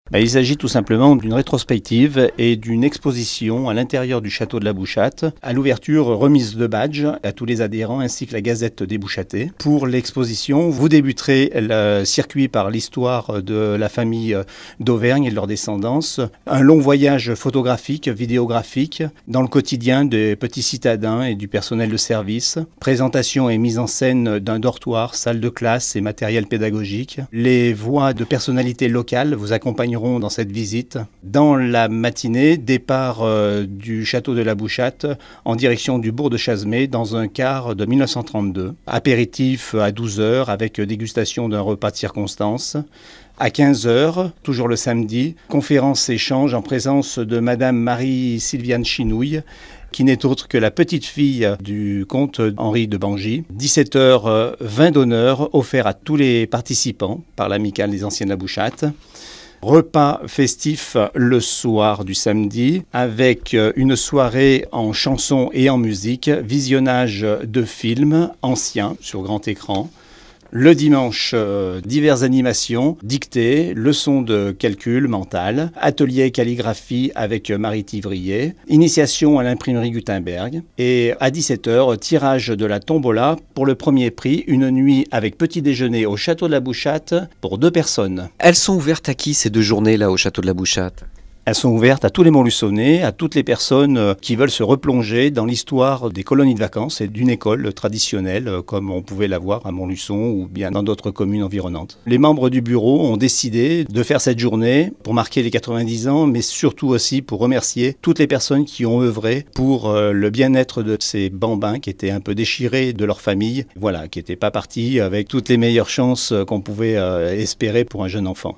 Il s'agit tout simplement d'une rétrospective et d'une exposition à l'intérieur du château de la Bouchate. À l'ouverture, remise de badges à tous les adhérents ainsi que la gazette des Bouchatais. Pour l'exposition, vous débuterez le circuit par l'histoire de la famille d'Auvergne et de leur descendance. Un long voyage photographique, vidéographique dans le quotidien des petits citadins et du personnel de service. Présentation et mise en scène d'un dortoir, salle de classe et matériel pédagogique. Les voix de personnalités locales vous accompagneront dans cette visite. Dans la matinée, départ du château de la Bouchate en direction du bourg de Chasmé dans un car de 1932. Apéritif à 12h avec dégustation d'un repas de circonstance. À 15h, toujours le samedi, conférence-échange en présence de Madame Marie-Sylviane Chinouille, qui n'est autre que la petite fille du comte Henri de Bangy. 17h, vin d'honneur offert à tous les participants par l'amicale des anciens de la Bouchate. Repas festif le soir du samedi avec une soirée en chansons et en musique, visionnage de films anciens sur grand écran. Le dimanche, diverses animations, dictées, leçons de calcul mental, atelier calligraphie avec Marie Tivrier, initiation à l'imprimerie Gutenberg. Et à 17h, tirage de la tombola pour le premier prix, une nuit avec petit déjeuner au château de la Bouchate pour 2 personnes. Elles sont ouvertes à qui ces 2 journées-là au château de la Bouchate ? Elles sont ouvertes à tous les Montluçonnais, à toutes les personnes qui veulent se replonger dans l'histoire des colonies de vacances et d'une école traditionnelle comme on pouvait l'avoir à Montluçon ou bien dans d'autres communes environnantes. Les membres du bureau ont décidé de faire cette journée pour marquer les 90 ans, mais surtout aussi pour remercier toutes les personnes qui ont œuvré pour le bien-être de ces bambins qui étaient un peu déchirés de leur famille, voilà, qui n'étaient pas partis avec toutes les meilleures chances qu'on pouvait espérer pour un jeune enfant.